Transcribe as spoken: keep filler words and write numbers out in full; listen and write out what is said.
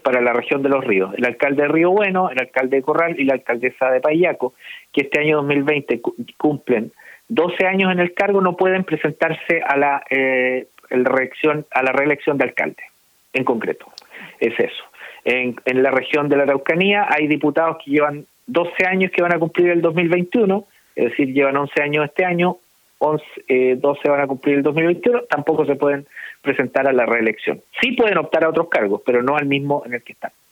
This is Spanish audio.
para la región de Los Ríos, el alcalde de Río Bueno, el alcalde de Corral y la alcaldesa de Payaco, que este año dos mil veinte cumplen doce años en el cargo, no pueden presentarse a la, eh, el reelección, a la reelección de alcalde, en concreto. Es eso. En, en la región de la Araucanía hay diputados que llevan doce años que van a cumplir el dos mil veintiuno, es decir, llevan once años este año, once, eh, doce van a cumplir el dos mil veintiuno, tampoco se pueden presentar a la reelección. Sí pueden optar a otros cargos, pero no al mismo en el que están.